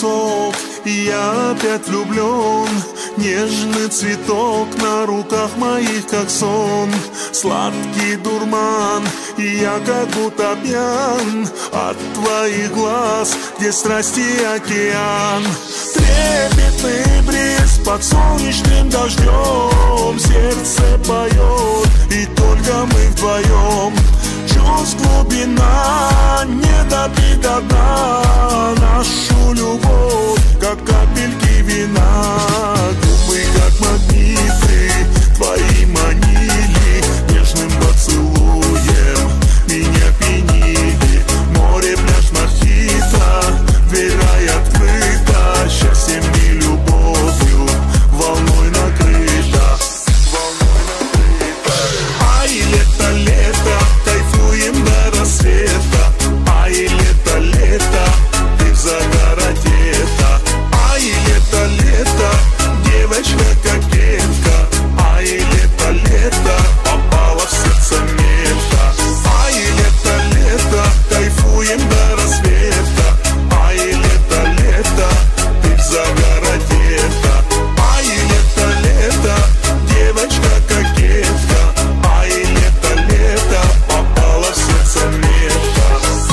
сок, и я опять влюблен. Нежный цветок на руках моих, как сон. Сладкий дурман, и я как будто пьян от твоих глаз, где страсти океан. Трепетный бриз под солнечным дождем, сердце поет, и только мы вдвоем. Чувств глубина, не допить до дна нашу любовь, как капельки вина. Губы как магниты твои манили, нежным поцелуем меня пьянили. Море, пляж, мохито, дверь рай открыта, счастьем и любовью волной накрыта, волной накрыта. Ай, лето, лето, кайфуем до рассвета. Ай, лето, лето, ты в загар одета. Ай, лето, лето, девочка кокетка. Ай, лето, лето, попала в сердце мета. Ай, лето, лето, кайфуем до рассвета. Ай, лето, лето, ты в загар одета. Ай, лето, лето, девочка кокетка. Ай, лето, лето, попала в сердце мета.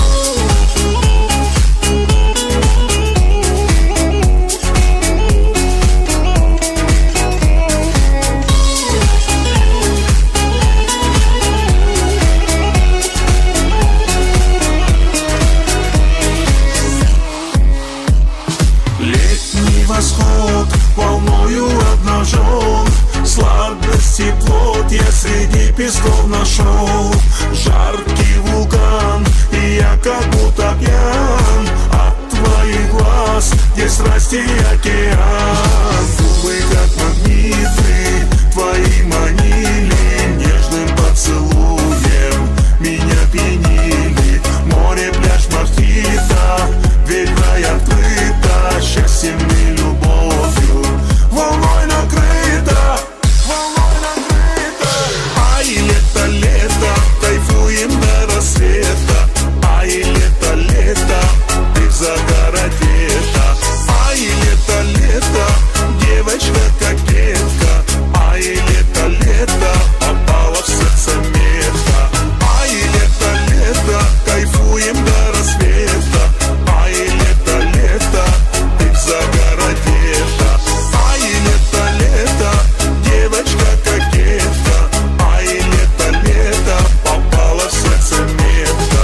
Летний восход волною обнажен, сладость и плоть я среди песков нашел. Жаркий вулкан, и я как будто пьян от твоих глаз, где страсти и океан. Губы как магниты твои манили, нежным поцелуем меня пьянили. Море, пляж, мохито, дверь в рай открыта, счастьем и любовью волной накрыта, волной накрыта. Ай, лето, лето, кайфуем до рассвета. Ай, лето, лето, ты в загар одета. Ай, лето, лето, девочка кокетка. Ай, лето, лето, попала в сердце мета. Ай, лето, лето, кайфуем до рассвета. Ай, лето, лето, ты в загар одета. Ай, лето, лето, девочка кокетка. Ай, лето, лето, попала в сердце мета.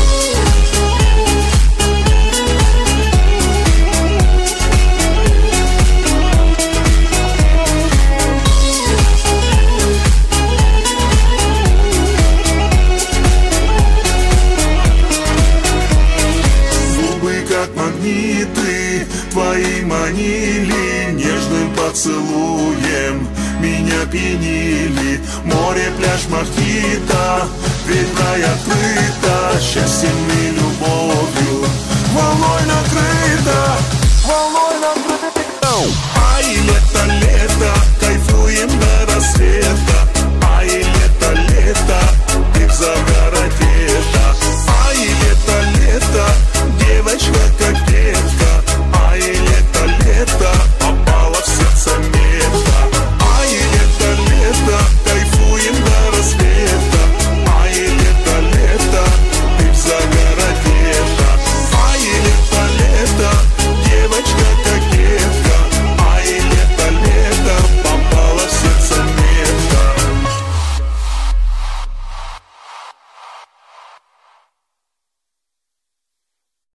Губы как магниты твои манили, нежным поцелуем меня пьянили. Море, пляж, мохито, дверь в рай открыта, счастьем и любовью